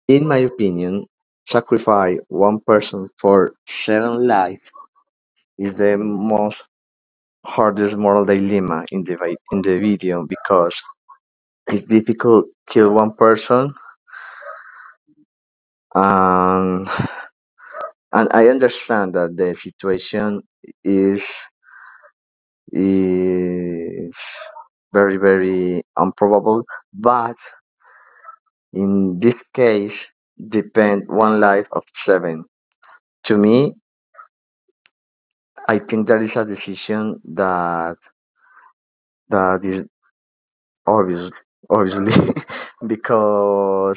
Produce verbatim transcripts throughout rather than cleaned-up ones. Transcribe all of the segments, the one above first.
In my opinion, sacrifice one person for seven lives is the most hardest moral dilemma in the vi- in the video because it's difficult kill one person and and I understand that the situation is is very very improbable, but in this case depend one life of seven. To me, I think that is a decision that that is obvious, obviously, because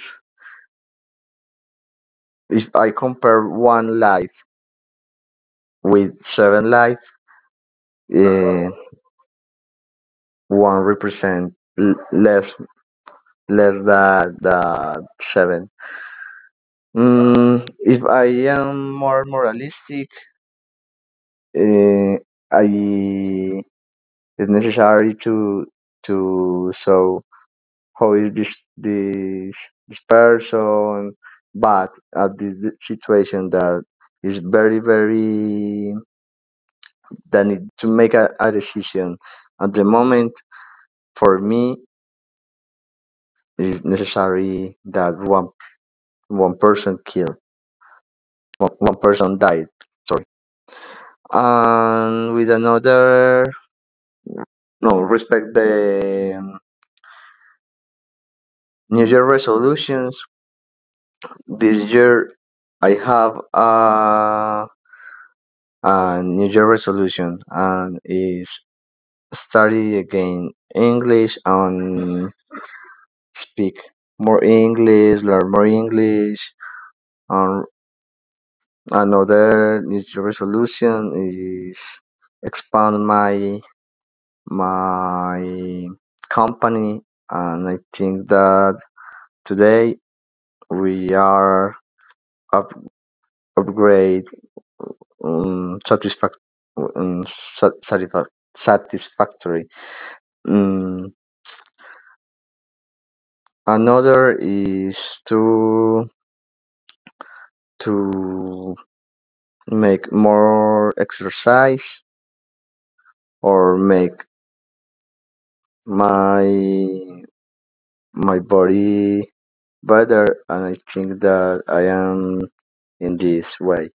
if I compare one life with seven life, uh, one represent l- less less than the seven. Mm, if I am more moralistic, uh, I it's necessary to to show how is this this this person, but at this situation that is very very that need to make a, a decision at the moment. For me, it's necessary that one one person killed, one, one person died. Sorry, and with another, no, respect the um, New Year resolutions. This year, I have a, a New Year resolution, and is study again English and speak more English, learn more English. And another New Year resolution is expand my my company, and I think that today we are up, upgrade um, satisfac- um, sat- satisfa- satisfactory. Um, Another is to to make more exercise or make my my body better, and I think that I am in this way.